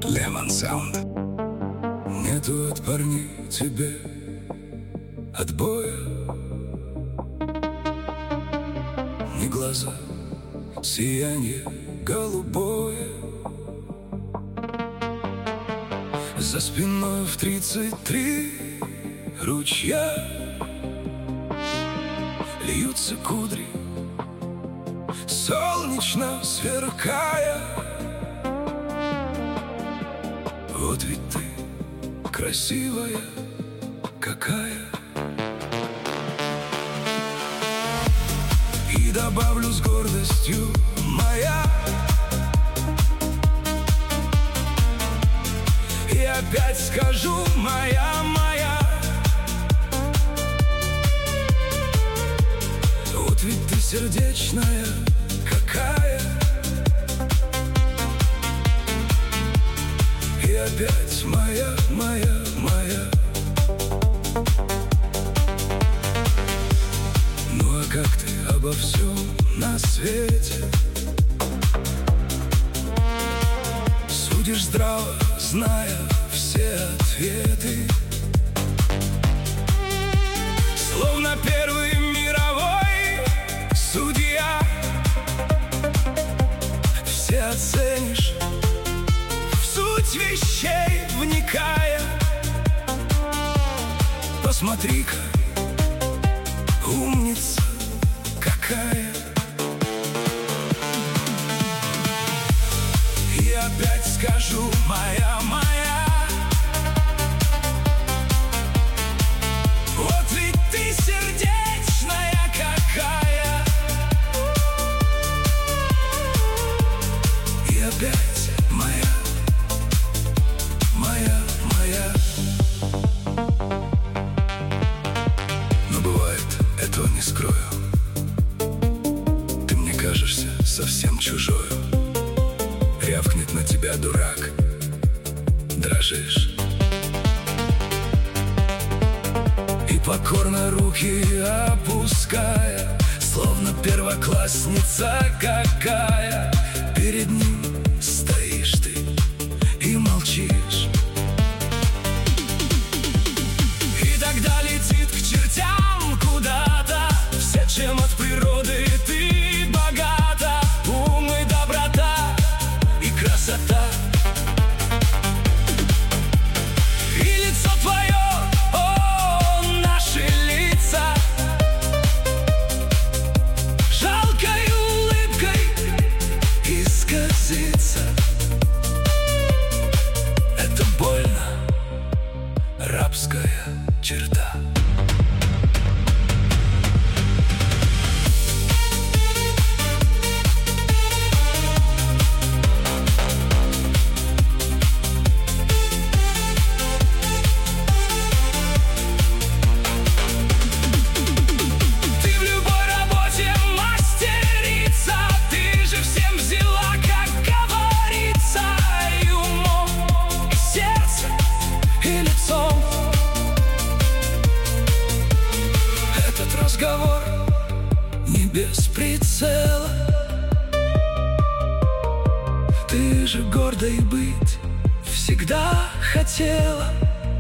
Lemon Sound. Нету от парней тебе отбоя, ни глаза, сияние голубое. За спиной в 33 ручья льются кудри, солнечно сверкая. Вот ведь ты красивая какая. И добавлю с гордостью моя, и опять скажу моя, моя. Вот ведь ты сердечная какая. И опять моя, моя, моя. Ну а как ты обо всем на свете судишь здраво, зная все ответы? Словно первый мировой судья, все оценишь, в суть вещей вникая. Посмотри-ка, умница какая. И опять скажу моя, моя. Вот ведь ты сердечная какая. И опять моя, моя, моя. Но бывает, этого не скрою, ты мне кажешься совсем чужою. Рявкнет на тебя дурак, дрожишь, и покорно руки опуская, словно первоклассница какая, перед ним стоишь ты и молчишь. И тогда летит к чертям куда-то все, чем от природы ты богата. Ум и доброта и красота. И лицо твое, о, наши лица, жалкой улыбкой исказится. Это больно, рабская черта. Разговор не без прицела. Ты же гордой быть всегда хотела.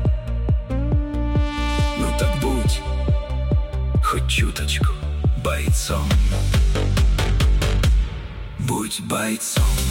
Ну так будь хоть чуточку бойцом. Будь бойцом.